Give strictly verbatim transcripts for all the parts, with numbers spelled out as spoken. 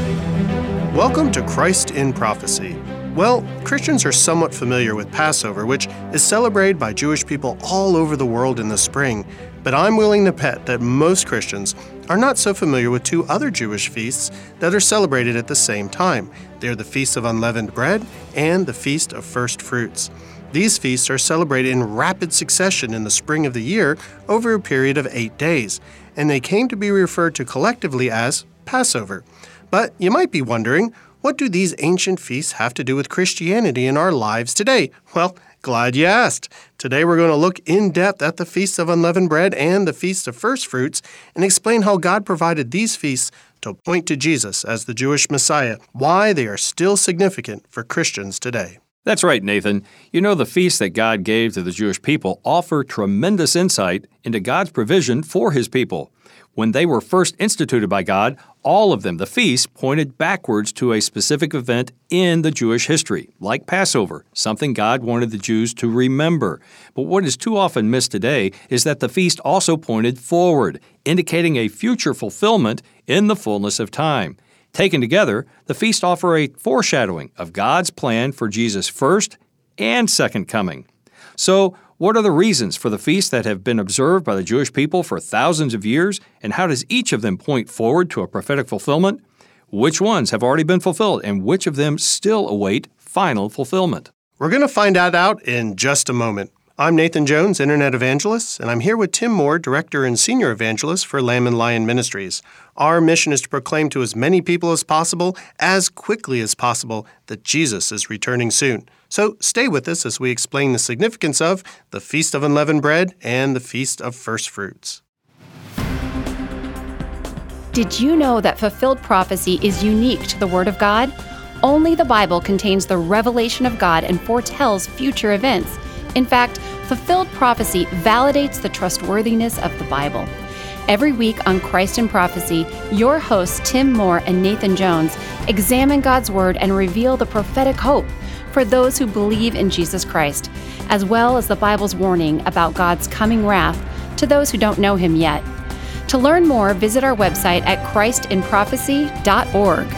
Welcome to Christ in Prophecy. Well, Christians are somewhat familiar with Passover, which is celebrated by Jewish people all over the world in the spring. But I'm willing to bet that most Christians are not so familiar with two other Jewish feasts that are celebrated at the same time. They're the Feast of Unleavened Bread and the Feast of First Fruits. These feasts are celebrated in rapid succession in the spring of the year over a period of eight days, and they came to be referred to collectively as Passover. But you might be wondering, what do these ancient feasts have to do with Christianity in our lives today? Well, glad you asked. Today we're going to look in depth at the Feast of Unleavened Bread and the Feast of First Fruits and explain how God provided these feasts to point to Jesus as the Jewish Messiah, why they are still significant for Christians today. That's right, Nathan. You know, the feasts that God gave to the Jewish people offer tremendous insight into God's provision for His people. When they were first instituted by God, all of them, the feasts, pointed backwards to a specific event in the Jewish history, like Passover, something God wanted the Jews to remember. But what is too often missed today is that the feast also pointed forward, indicating a future fulfillment in the fullness of time. Taken together, the feasts offer a foreshadowing of God's plan for Jesus' first and second coming. So, what are the reasons for the feasts that have been observed by the Jewish people for thousands of years, and how does each of them point forward to a prophetic fulfillment? Which ones have already been fulfilled, and which of them still await final fulfillment? We're going to find that out in just a moment. I'm Nathan Jones, Internet Evangelist, and I'm here with Tim Moore, Director and Senior Evangelist for Lamb and Lion Ministries. Our mission is to proclaim to as many people as possible, as quickly as possible, that Jesus is returning soon. So stay with us as we explain the significance of the Feast of Unleavened Bread and the Feast of First Fruits. Did you know that fulfilled prophecy is unique to the Word of God? Only the Bible contains the revelation of God and foretells future events. In fact, fulfilled prophecy validates the trustworthiness of the Bible. Every week on Christ in Prophecy, your hosts Tim Moore and Nathan Jones examine God's Word and reveal the prophetic hope for those who believe in Jesus Christ, as well as the Bible's warning about God's coming wrath to those who don't know Him yet. To learn more, visit our website at christ in prophecy dot org.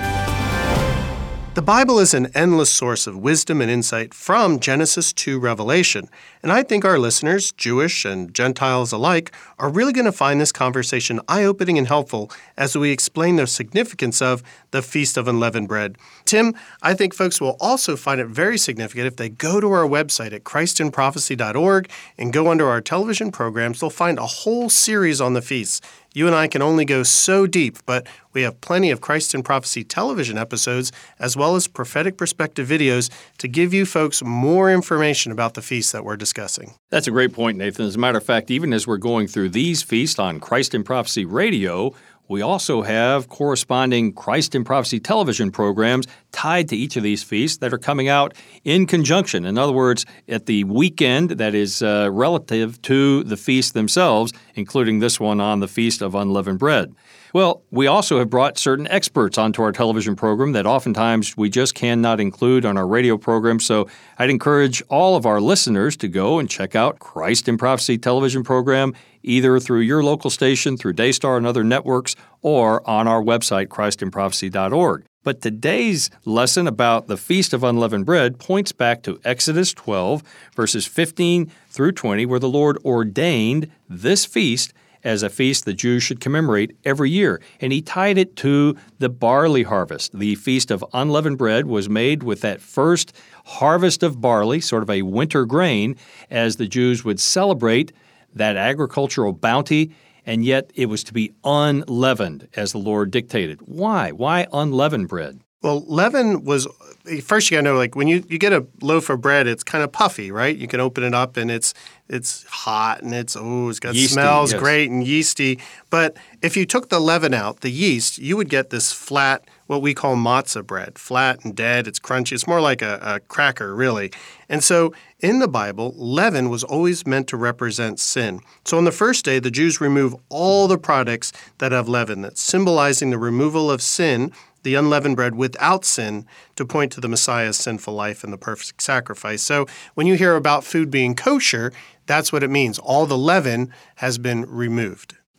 The Bible is an endless source of wisdom and insight from Genesis to Revelation, and I think our listeners, Jewish and Gentiles alike, are really going to find this conversation eye-opening and helpful as we explain the significance of the Feast of Unleavened Bread. Tim, I think folks will also find it very significant if they go to our website at christ in prophecy dot org and go under our television programs. They'll find a whole series on the feasts. You and I can only go so deep, but we have plenty of Christ in Prophecy television episodes as well as prophetic perspective videos to give you folks more information about the feasts that we're discussing. That's a great point, Nathan. As a matter of fact, even as we're going through these feasts on Christ in Prophecy Radio, we also have corresponding Christ in Prophecy television programs tied to each of these feasts that are coming out in conjunction. In other words, at the weekend that is uh, relative to the feasts themselves, including this one on the Feast of Unleavened Bread. Well, we also have brought certain experts onto our television program that oftentimes we just cannot include on our radio program, so I'd encourage all of our listeners to go and check out Christ in Prophecy television program, either through your local station, through Daystar and other networks, or on our website, christ in prophecy dot org. But today's lesson about the Feast of Unleavened Bread points back to Exodus twelve, verses fifteen through twenty, where the Lord ordained this feast as a feast the Jews should commemorate every year. And He tied it to the barley harvest. The Feast of Unleavened Bread was made with that first harvest of barley, sort of a winter grain, as the Jews would celebrate that agricultural bounty, and yet it was to be unleavened, as the Lord dictated. Why? Why unleavened bread? Well, leaven was, first you got to know, like when you, you get a loaf of bread, it's kind of puffy, right? You can open it up and it's it's hot and it's, oh, it's got Yeasty, smells yes. great and yeasty. But if you took the leaven out, the yeast, you would get this flat, what we call matzah bread, flat and dead. It's crunchy. It's more like a, a cracker, really. And so in the Bible, leaven was always meant to represent sin. So on the first day, the Jews remove all the products that have leaven, that's symbolizing the removal of sin, the unleavened bread without sin, to point to the Messiah's sinful life and the perfect sacrifice. So when you hear about food being kosher, that's what it means. All the leaven has been removed.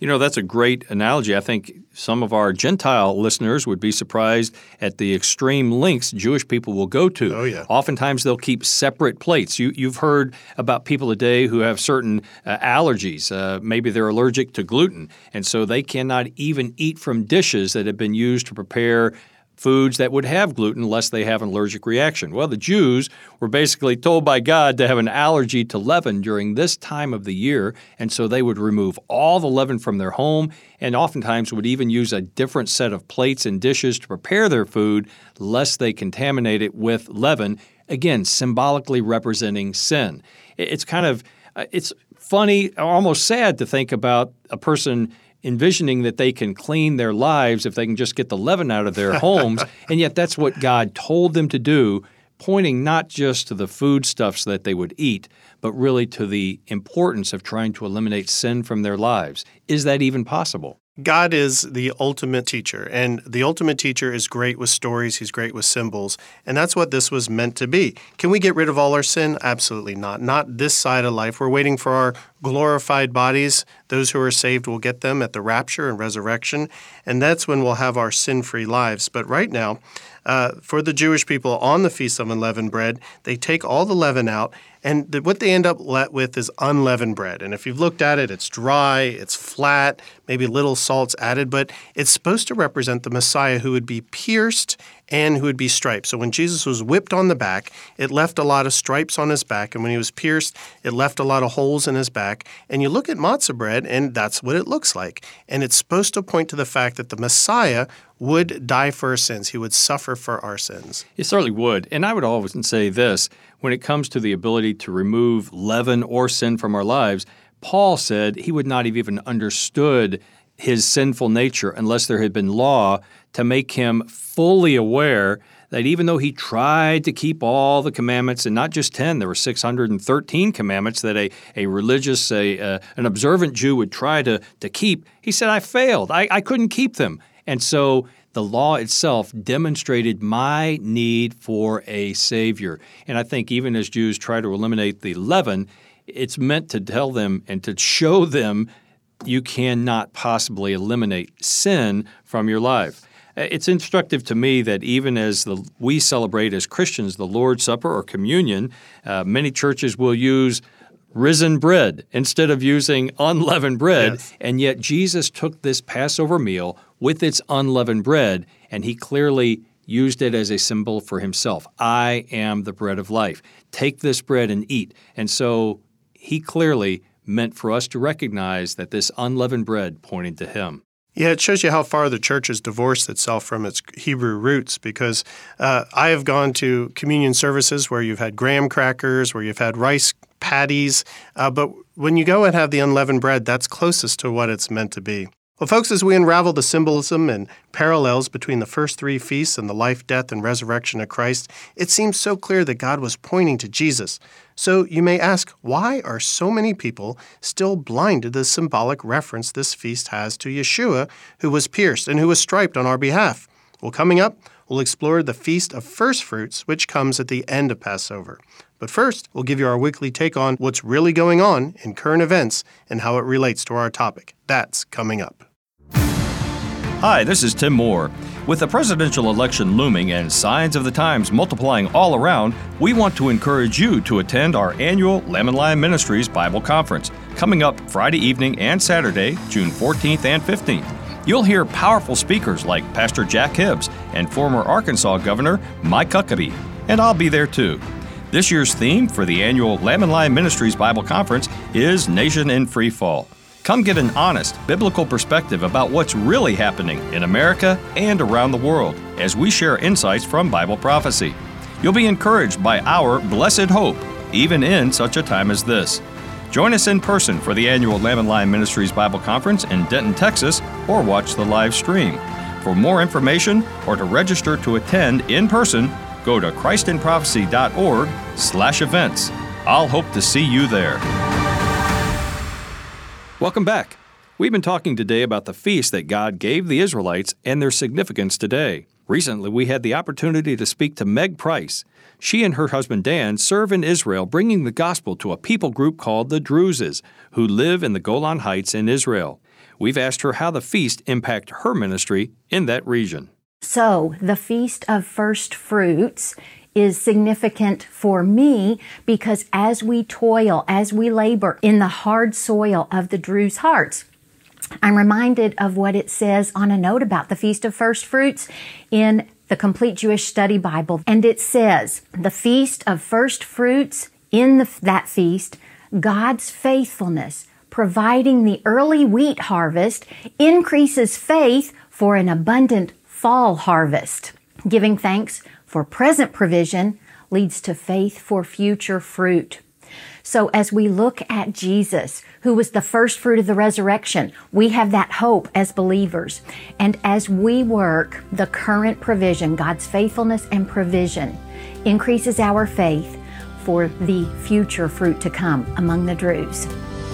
You know, that's a great analogy. I think some of our Gentile listeners would be surprised at the extreme lengths Jewish people will go to. Oh, yeah. Oftentimes they'll keep separate plates. You, you've heard about people today who have certain uh, allergies. Uh, maybe they're allergic to gluten, and so they cannot even eat from dishes that have been used to prepare foods that would have gluten unless they have an allergic reaction. Well, the Jews were basically told by God to have an allergy to leaven during this time of the year, and so they would remove all the leaven from their home and oftentimes would even use a different set of plates and dishes to prepare their food lest they contaminate it with leaven, again, symbolically representing sin. It's kind of, it's funny, almost sad to think about a person envisioning that they can clean their lives if they can just get the leaven out of their homes, and yet that's what God told them to do, pointing not just to the foodstuffs that they would eat, but really to the importance of trying to eliminate sin from their lives. Is that even possible? God is the ultimate teacher, and the ultimate teacher is great with stories. He's great with symbols, and that's what this was meant to be. Can we get rid of all our sin? Absolutely not. Not this side of life. We're waiting for our glorified bodies. Those who are saved will get them at the rapture and resurrection, and that's when we'll have our sin-free lives. But right now, uh, for the Jewish people on the Feast of Unleavened Bread, they take all the leaven out, and the, what they end up with is unleavened bread. And if you've looked at it, it's dry, it's flat, maybe little salt's added, but it's supposed to represent the Messiah who would be pierced and who would be striped. So when Jesus was whipped on the back, it left a lot of stripes on his back, and when he was pierced, it left a lot of holes in his back. And you look at matzah bread, and that's what it looks like. And it's supposed to point to the fact that the Messiah would die for our sins. He would suffer for our sins. He certainly would. And I would always say this, when it comes to the ability to remove leaven or sin from our lives, Paul said he would not have even understood his sinful nature unless there had been law to make him fully aware that even though he tried to keep all the commandments, and not just ten, there were six hundred thirteen commandments that a, a religious, a, uh, an observant Jew would try to, to keep, he said, I failed. I, I couldn't keep them. And so the law itself demonstrated my need for a Savior. And I think even as Jews try to eliminate the leaven, it's meant to tell them and to show them you cannot possibly eliminate sin from your life. It's instructive to me that even as the, we celebrate as Christians the Lord's Supper or communion, uh, many churches will use risen bread instead of using unleavened bread, yes. And yet Jesus took this Passover meal with its unleavened bread, and he clearly used it as a symbol for himself. I am the bread of life. Take this bread and eat. And so he clearly meant for us to recognize that this unleavened bread pointed to him. Yeah, it shows you how far the church has divorced itself from its Hebrew roots, because uh, I have gone to communion services where you've had graham crackers, where you've had rice patties, uh, but when you go and have the unleavened bread, that's closest to what it's meant to be. Well, folks, as we unravel the symbolism and parallels between the first three feasts and the life, death, and resurrection of Christ, it seems so clear that God was pointing to Jesus. So you may ask, why are so many people still blind to the symbolic reference this feast has to Yeshua, who was pierced and who was striped on our behalf? Well, coming up, we'll explore the Feast of First Fruits, which comes at the end of Passover. But first, we'll give you our weekly take on what's really going on in current events and how it relates to our topic. That's coming up. Hi, this is Tim Moore. With the presidential election looming and signs of the times multiplying all around, we want to encourage you to attend our annual Lamb and Lion Ministries Bible Conference, coming up Friday evening and Saturday, June fourteenth and fifteenth. You'll hear powerful speakers like Pastor Jack Hibbs and former Arkansas Governor Mike Huckabee, and I'll be there too. This year's theme for the annual Lamb and Lion Ministries Bible Conference is Nation in Free Fall. Come get an honest, biblical perspective about what's really happening in America and around the world as we share insights from Bible prophecy. You'll be encouraged by our blessed hope, even in such a time as this. Join us in person for the annual Lamb and Lion Ministries Bible Conference in Denton, Texas, or watch the live stream. For more information or to register to attend in person, go to christinprophecy.org slash events. I'll hope to see you there. Welcome back. We've been talking today about the feast that God gave the Israelites and their significance today. Recently, we had the opportunity to speak to Meg Price. She and her husband Dan serve in Israel, bringing the gospel to a people group called the Druzes, who live in the Golan Heights in Israel. we've asked her how the feast impact her ministry in that region. So, the Feast of First Fruits is significant for me because as we toil, as we labor in the hard soil of the Druze hearts, I'm reminded of what it says on a note about the Feast of First Fruits in the Complete Jewish Study Bible. And it says, the Feast of First Fruits, in the, that feast, God's faithfulness, providing the early wheat harvest, increases faith for an abundant fall harvest. Giving thanks for present provision leads to faith for future fruit. So as we look at Jesus, who was the first fruit of the resurrection, we have that hope as believers. And as we work the current provision, God's faithfulness and provision increases our faith for the future fruit to come among the Druze.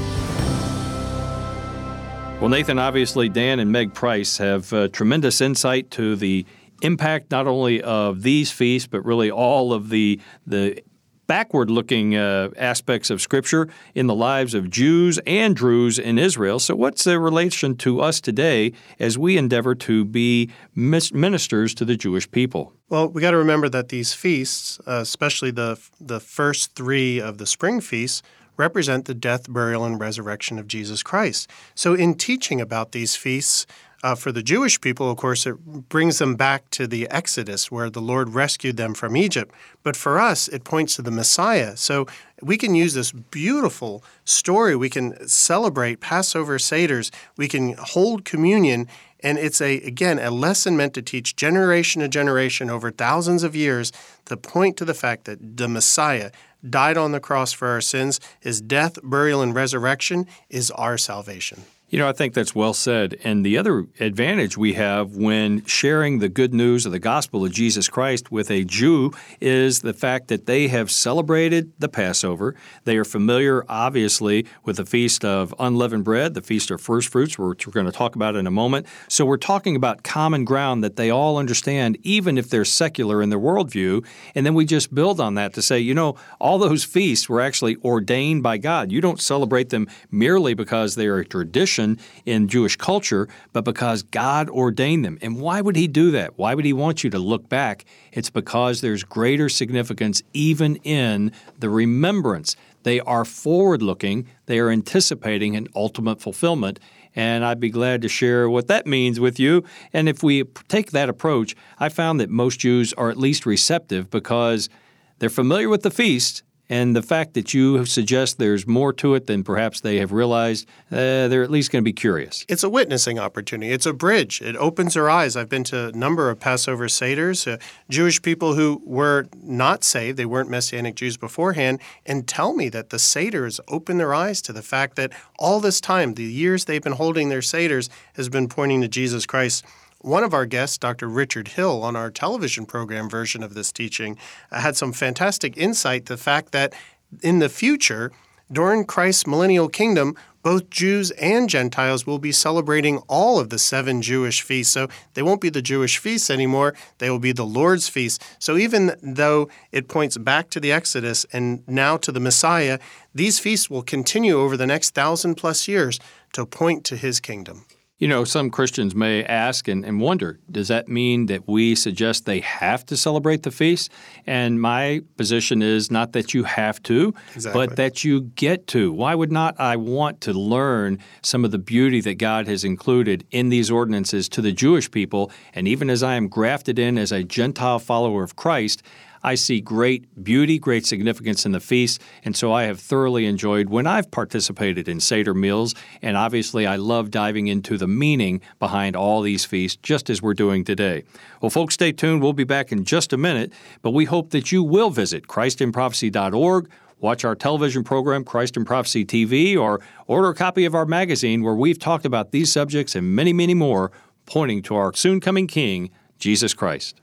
Well, Nathan, obviously Dan and Meg Price have uh, tremendous insight to the impact not only of these feasts, but really all of the the backward-looking uh, aspects of Scripture in the lives of Jews and Druze in Israel. So what's the relation to us today as we endeavor to be ministers to the Jewish people? Well, we got to remember that these feasts, uh, especially the the first three of the spring feasts, represent the death, burial, and resurrection of Jesus Christ. So in teaching about these feasts, Uh, for the Jewish people, of course, it brings them back to the Exodus where the Lord rescued them from Egypt. But for us, it points to the Messiah. So we can use this beautiful story. We can celebrate Passover Seders. We can hold communion. And it's, a again, a lesson meant to teach generation to generation over thousands of years to point to the fact that the Messiah died on the cross for our sins. His death, burial, and resurrection is our salvation. You know, I think that's well said. And the other advantage we have when sharing the good news of the gospel of Jesus Christ with a Jew is the fact that they have celebrated the Passover. They are familiar, obviously, with the Feast of Unleavened Bread, the Feast of First Fruits, which we're going to talk about in a moment. So we're talking about common ground that they all understand, even if they're secular in their worldview. And then we just build on that to say, you know, all those feasts were actually ordained by God. You don't celebrate them merely because they are a tradition in Jewish culture, but because God ordained them. And why would He do that? Why would He want you to look back? It's because there's greater significance even in the remembrance. They are forward-looking. They are anticipating an ultimate fulfillment. And I'd be glad to share what that means with you. And if we take that approach, I found that most Jews are at least receptive because they're familiar with the feast. And the fact that you suggest there's more to it than perhaps they have realized, uh, they're at least going to be curious. It's a witnessing opportunity. It's a bridge. It opens their eyes. I've been to a number of Passover Seders, uh, Jewish people who were not saved, they weren't Messianic Jews beforehand, and tell me that the Seders open their eyes to the fact that all this time, the years they've been holding their Seders, has been pointing to Jesus Christ. One of our guests, Doctor Richard Hill, on our television program version of this teaching, uh, had some fantastic insight to the fact that in the future, during Christ's millennial kingdom, both Jews and Gentiles will be celebrating all of the seven Jewish feasts. So they won't be the Jewish feasts anymore. They will be the Lord's feast. So even though it points back to the Exodus and now to the Messiah, these feasts will continue over the next thousand plus years to point to His kingdom. You know, some Christians may ask and, and wonder, does that mean that we suggest they have to celebrate the feast? And my position is not that you have to, exactly. but that you get to. Why would not I want to learn some of the beauty that God has included in these ordinances to the Jewish people? And even as I am grafted in as a Gentile follower of Christ, I see great beauty, great significance in the feast, and so I have thoroughly enjoyed when I've participated in Seder meals, and obviously I love diving into the meaning behind all these feasts, just as we're doing today. Well, folks, stay tuned. We'll be back in just a minute, but we hope that you will visit Christ in Prophecy dot org, watch our television program, Christ in Prophecy T V, or order a copy of our magazine where we've talked about these subjects and many, many more, pointing to our soon-coming King, Jesus Christ.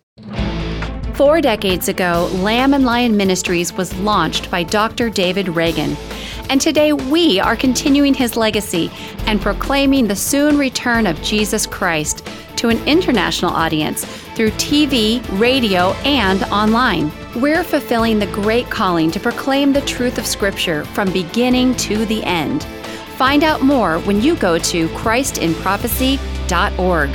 Four decades ago, Lamb and Lion Ministries was launched by Doctor David Reagan. And today we are continuing his legacy and proclaiming the soon return of Jesus Christ to an international audience through T V, radio, and online. We're fulfilling the great calling to proclaim the truth of Scripture from beginning to the end. Find out more when you go to christ in prophecy dot org.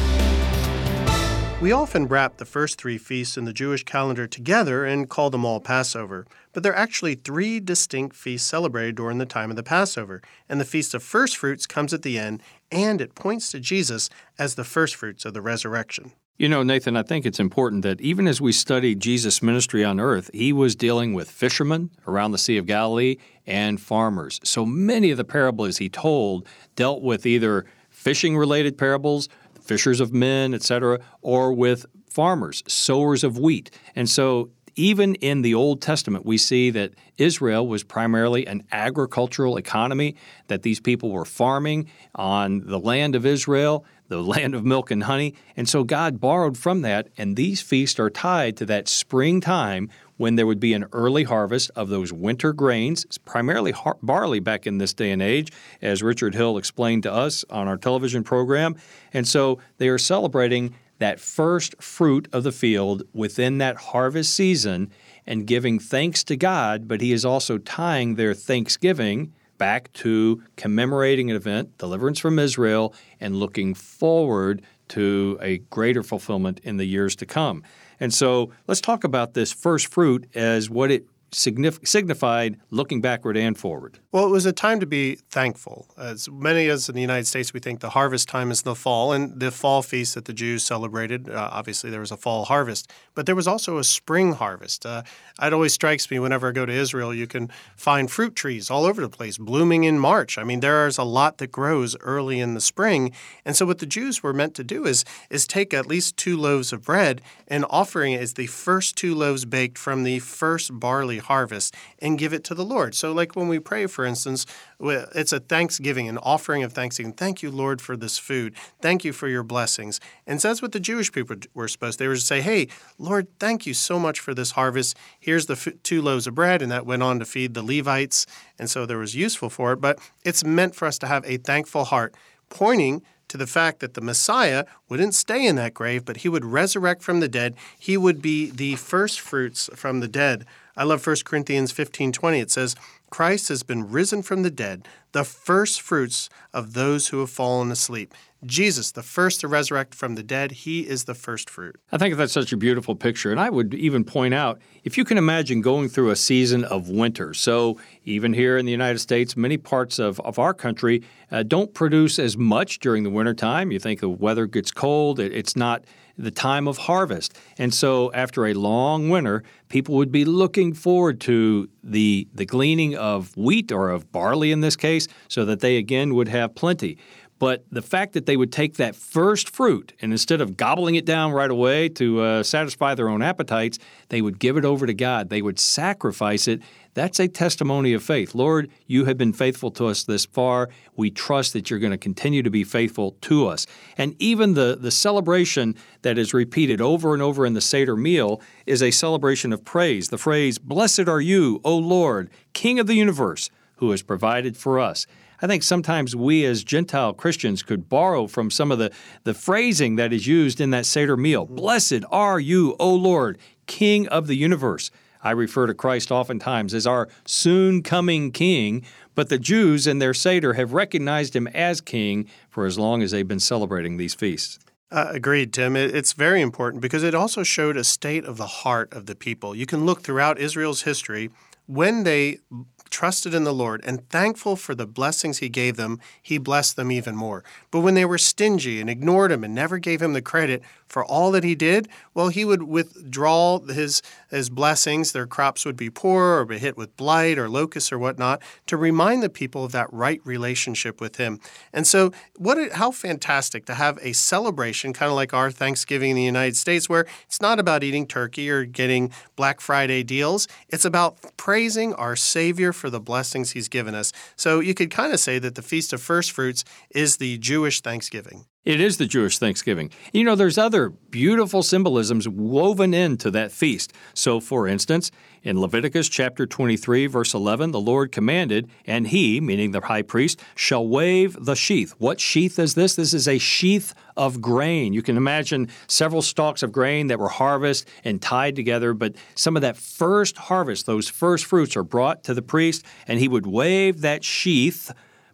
We often wrap the first three feasts in the Jewish calendar together and call them all Passover, but there are actually three distinct feasts celebrated during the time of the Passover, and the Feast of First Fruits comes at the end, and it points to Jesus as the first fruits of the resurrection. You know, Nathan, I think it's important that even as we study Jesus' ministry on earth, he was dealing with fishermen around the Sea of Galilee and farmers. So many of the parables he told dealt with either fishing-related parables, fishers of men, et cetera, or with farmers, sowers of wheat. And so even in the Old Testament, we see that Israel was primarily an agricultural economy, that these people were farming on the land of Israel, the land of milk and honey. And so God borrowed from that, and these feasts are tied to that springtime when there would be an early harvest of those winter grains, primarily har- barley back in this day and age, as Richard Hill explained to us on our television program. And so they are celebrating that first fruit of the field within that harvest season and giving thanks to God, but he is also tying their thanksgiving back to commemorating an event, deliverance from Israel, and looking forward to a greater fulfillment in the years to come. And so let's talk about this first fruit as what it signif- signified looking backward and forward. Well, it was a time to be thankful. As many as in the United States, we think the harvest time is the fall, and the fall feast that the Jews celebrated, uh, obviously there was a fall harvest, but there was also a spring harvest. Uh, it always strikes me whenever I go to Israel, you can find fruit trees all over the place blooming in March. I mean, there's a lot that grows early in the spring, and so what the Jews were meant to do is, is take at least two loaves of bread and offering it as the first two loaves baked from the first barley harvest and give it to the Lord. So like when we pray, for instance, it's a thanksgiving, an offering of thanksgiving. Thank you, Lord, for this food. Thank you for your blessings. And so that's what the Jewish people were supposed to. They were to say, hey, Lord, thank you so much for this harvest. Here's the f- two loaves of bread, and that went on to feed the Levites. And so there was useful for it. But it's meant for us to have a thankful heart, pointing to the fact that the Messiah wouldn't stay in that grave, but he would resurrect from the dead. He would be the first fruits from the dead. I love First Corinthians fifteen twenty. It says, Christ has been risen from the dead, the first fruits of those who have fallen asleep. Jesus, the first to resurrect from the dead, he is the first fruit. I think that's such a beautiful picture. And I would even point out, if you can imagine going through a season of winter, so even here in the United States, many parts of, of our country uh, don't produce as much during the wintertime. You think the weather gets cold, it, it's not the time of harvest. And so after a long winter, people would be looking forward to the, the gleaning of wheat or of barley in this case, so that they again would have plenty. But the fact that they would take that first fruit and instead of gobbling it down right away to uh, satisfy their own appetites, they would give it over to God. They would sacrifice it. That's a testimony of faith. Lord, you have been faithful to us this far. We trust that you're going to continue to be faithful to us. And even the, the celebration that is repeated over and over in the Seder meal is a celebration of praise. The phrase, "Blessed are you, O Lord, King of the universe, who has provided for us." I think sometimes we as Gentile Christians could borrow from some of the, the phrasing that is used in that Seder meal. Blessed are you, O Lord, King of the universe. I refer to Christ oftentimes as our soon-coming King, but the Jews in their Seder have recognized him as King for as long as they've been celebrating these feasts. Uh, agreed, Tim. It, it's very important because it also showed a state of the heart of the people. You can look throughout Israel's history when they trusted in the Lord and thankful for the blessings he gave them, he blessed them even more. But when they were stingy and ignored him and never gave him the credit for all that he did, well, he would withdraw his, his blessings. Their crops would be poor or be hit with blight or locusts or whatnot to remind the people of that right relationship with him. And so what? It, how fantastic to have a celebration, kind of like our Thanksgiving in the United States, where it's not about eating turkey or getting Black Friday deals. It's about praising our Savior for the blessings he's given us. So you could kind of say that the Feast of First Fruits is the Jewish Thanksgiving. It is the Jewish Thanksgiving. You know, there's other beautiful symbolisms woven into that feast. So, for instance, in Leviticus chapter twenty-three, verse eleven, the Lord commanded, and he, meaning the high priest, shall wave the sheath. What sheath is this? This is a sheath of grain. You can imagine several stalks of grain that were harvested and tied together, but some of that first harvest, those first fruits are brought to the priest, and he would wave that sheath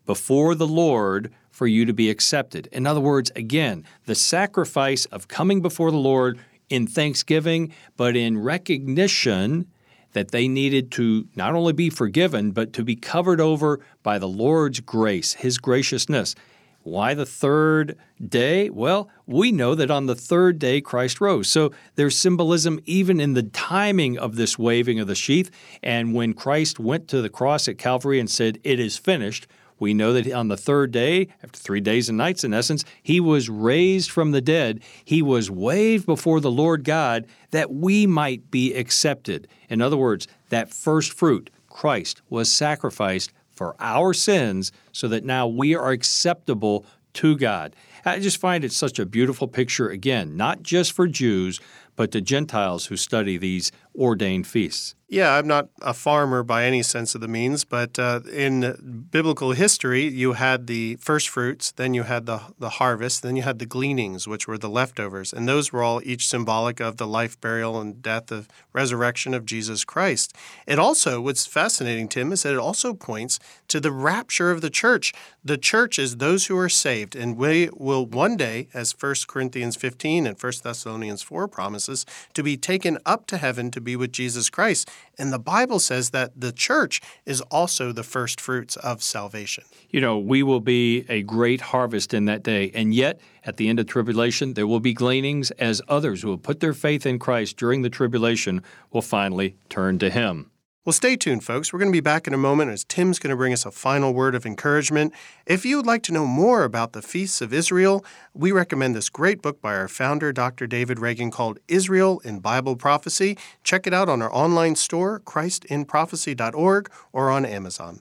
before the Lord for you to be accepted. In other words, again, the sacrifice of coming before the Lord in thanksgiving, but in recognition that they needed to not only be forgiven, but to be covered over by the Lord's grace, His graciousness. Why the third day? Well, we know that on the third day Christ rose. So there's symbolism even in the timing of this waving of the sheath. And when Christ went to the cross at Calvary and said, "It is finished," we know that on the third day, after three days and nights in essence, He was raised from the dead. He was waved before the Lord God that we might be accepted. In other words, that first fruit, Christ, was sacrificed for our sins so that now we are acceptable to God. I just find it such a beautiful picture, again, not just for Jews, but to Gentiles who study these ordained feasts. Yeah, I'm not a farmer by any sense of the means, but uh, in biblical history, you had the first fruits, then you had the, the harvest, then you had the gleanings, which were the leftovers. And those were all each symbolic of the life, burial, and death of resurrection of Jesus Christ. It also, what's fascinating, Tim, is that it also points to the rapture of the church. The church is those who are saved, and we will one day, as First Corinthians fifteen and First Thessalonians four promises, to be taken up to heaven to be with Jesus Christ. And the Bible says that the church is also the first fruits of salvation. You know, we will be a great harvest in that day, and yet at the end of tribulation, there will be gleanings as others who will put their faith in Christ during the tribulation will finally turn to Him. Well, stay tuned, folks. We're going to be back in a moment as Tim's going to bring us a final word of encouragement. If you would like to know more about the Feasts of Israel, we recommend this great book by our founder, Doctor David Reagan, called Israel in Bible Prophecy. Check it out on our online store, christ in prophecy dot org, or on Amazon.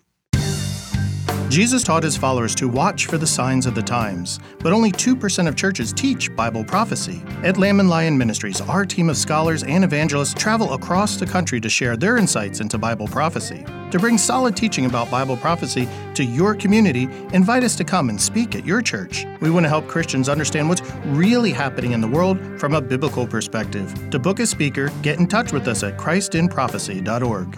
Jesus taught His followers to watch for the signs of the times, but only two percent of churches teach Bible prophecy. At Lamb and Lion Ministries, our team of scholars and evangelists travel across the country to share their insights into Bible prophecy. To bring solid teaching about Bible prophecy to your community, invite us to come and speak at your church. We want to help Christians understand what's really happening in the world from a biblical perspective. To book a speaker, get in touch with us at christ in prophecy dot org.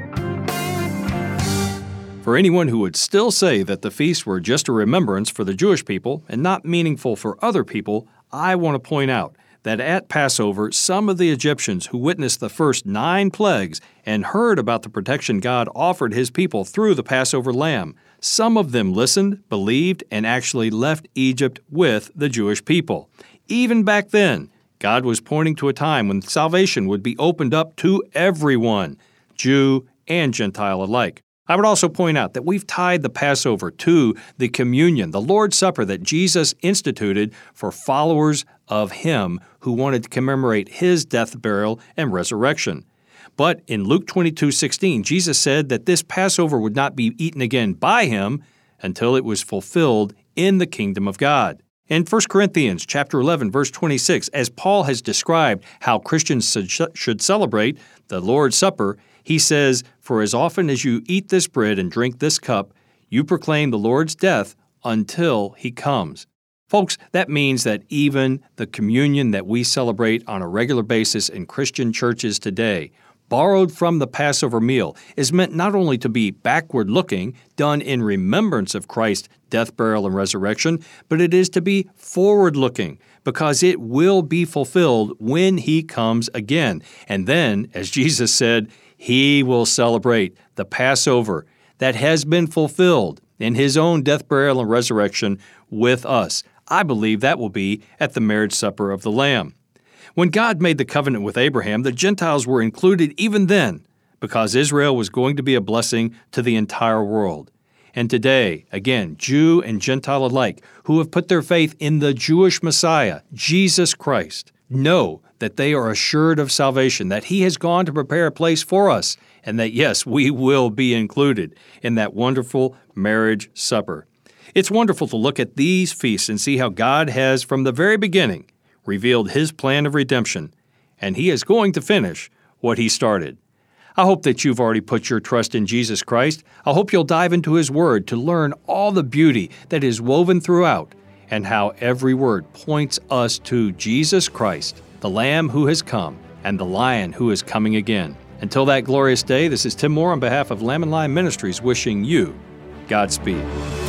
For anyone who would still say that the feasts were just a remembrance for the Jewish people and not meaningful for other people, I want to point out that at Passover, some of the Egyptians who witnessed the first nine plagues and heard about the protection God offered His people through the Passover lamb, some of them listened, believed, and actually left Egypt with the Jewish people. Even back then, God was pointing to a time when salvation would be opened up to everyone, Jew and Gentile alike. I would also point out that we've tied the Passover to the communion, the Lord's Supper that Jesus instituted for followers of Him who wanted to commemorate His death, burial, and resurrection. But in Luke twenty-two sixteen, Jesus said that this Passover would not be eaten again by Him until it was fulfilled in the kingdom of God. In First Corinthians chapter eleven, verse twenty-six, as Paul has described how Christians should celebrate the Lord's Supper, he says, "For as often as you eat this bread and drink this cup, you proclaim the Lord's death until He comes." Folks, that means that even the communion that we celebrate on a regular basis in Christian churches today, borrowed from the Passover meal, is meant not only to be backward-looking, done in remembrance of Christ's death, burial, and resurrection, but it is to be forward-looking, because it will be fulfilled when He comes again. And then, as Jesus said, He will celebrate the Passover that has been fulfilled in His own death, burial, and resurrection with us. I believe that will be at the marriage supper of the Lamb. When God made the covenant with Abraham, the Gentiles were included even then, because Israel was going to be a blessing to the entire world. And today, again, Jew and Gentile alike, who have put their faith in the Jewish Messiah, Jesus Christ, know that they are assured of salvation, that He has gone to prepare a place for us, and that, yes, we will be included in that wonderful marriage supper. It's wonderful to look at these feasts and see how God has, from the very beginning, revealed His plan of redemption, and He is going to finish what He started. I hope that you've already put your trust in Jesus Christ. I hope you'll dive into His Word to learn all the beauty that is woven throughout, and how every word points us to Jesus Christ, the Lamb who has come, and the Lion who is coming again. Until that glorious day, this is Tim Moore on behalf of Lamb and Lion Ministries wishing you Godspeed.